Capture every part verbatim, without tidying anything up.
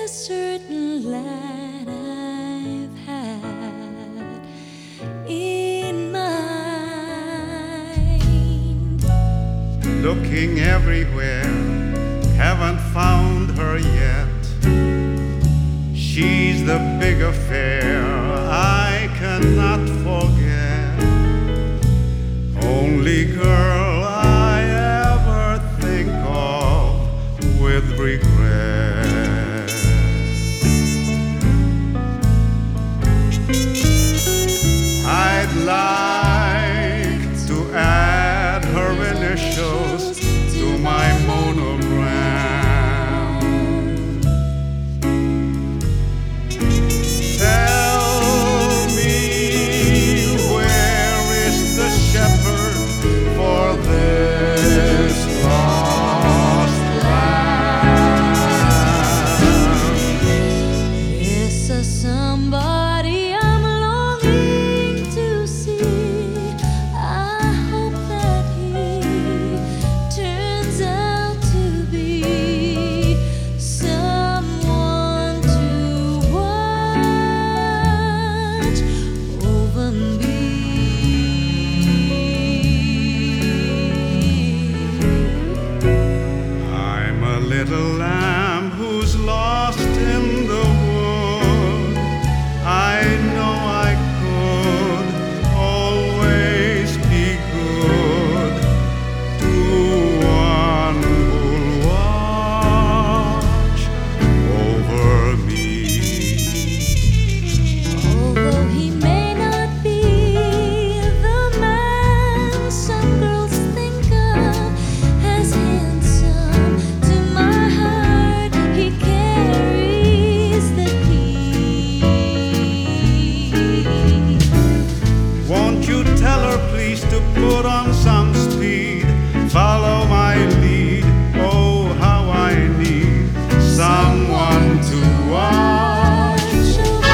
a certain lad I've had in mind. Looking everywhere, haven't found her yet. She's the big affair I cannot forget. Only girl I ever think of with regret. I'd like to add her initials to my monogram. Tell me, where is the shepherd for this lost lamb? Yes, a somebody I'm longing to see. I hope that he turns out to be someone to watch over me. I'm a little lamb who's lost in the wood. I know I could always be good to one who'll watch over me. Although he may not be the man some girls think of as handsome, to my heart he carries the key. Won't you tell her please to put on some speed? Follow my lead. Oh, how I need someone to watch.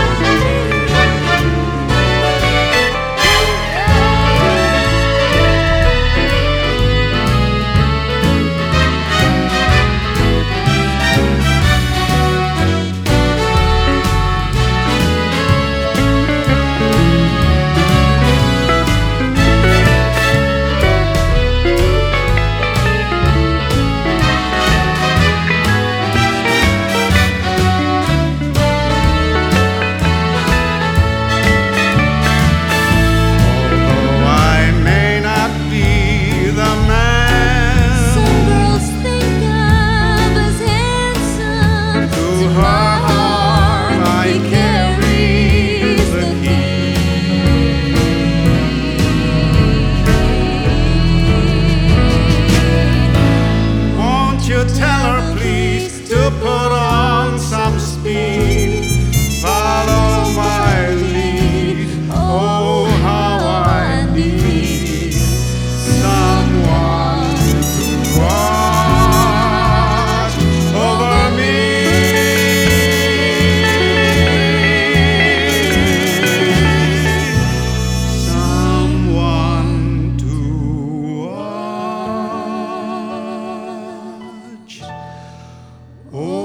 Although I may not be the man Some girls think of as handsome, to her heart I carry the key. Won't you tell her please to put on some speed? Follow my lead. Oh, how I need someone to watch over me. Someone to watch. Oh.